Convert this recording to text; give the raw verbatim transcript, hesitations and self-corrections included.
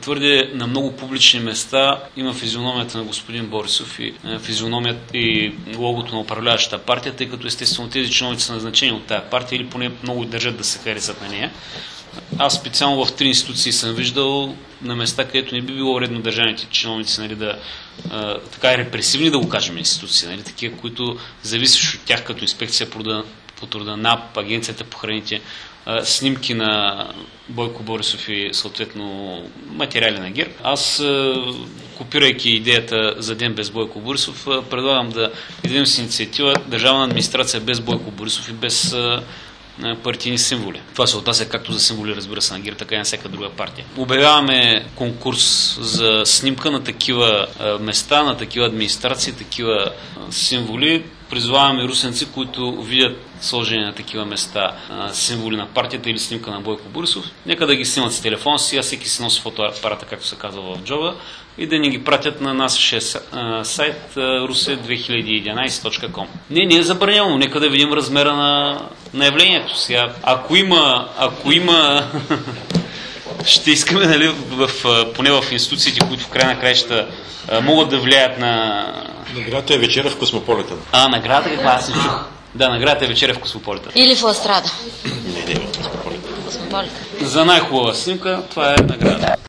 твърде на много публични места има физиономията на господин Борисов и физиономията и логото на управляващата партия, тъй като естествено тези чиновници са назначени от тая партия или поне много държат да се харесат на нея. Аз специално в три институции съм виждал на места, където не би било редно държавните чиновници, нали, да а, така репресивни, да го кажем, институции, нали, такива, които зависиш от тях като инспекция по труда, по труда НАП, Агенцията по храните, а, снимки на Бойко Борисов и съответно материали на ГЕРБ. Аз, а, копирайки идеята за ден без Бойко Борисов, а, предлагам да идем с инициатива държавна администрация без Бойко Борисов и без а, партийни символи. Това се отнася както за символи, разбира се, на ГЕРБ, така и на всяка друга партия. Обявяваме конкурс за снимка на такива а, места, на такива администрации, такива а, символи. Призоваваме русенци, които видят сложени на такива места а, символи на партията или снимка на Бойко Борисов, нека да ги снимат с телефона си, а всеки си носи фотоапарата, както се казва в джоба, и да ни ги пратят на нашия сайт русе две хиляди и единадесет точка ком. Не, не е забранено, нека да видим размера на, на явлението. Сега, ако има, ако има ще искаме, нали, в, поне в институциите, които в край на краища могат да влияят на... Наградата е вечеря в Космополитен. А, наградата каква? Аз не чух. Да, наградата е вечеря в Космополитен. Или в Ластрада. Не, не, в Космополитен. Космополитен. За най-хубава снимка това е награда.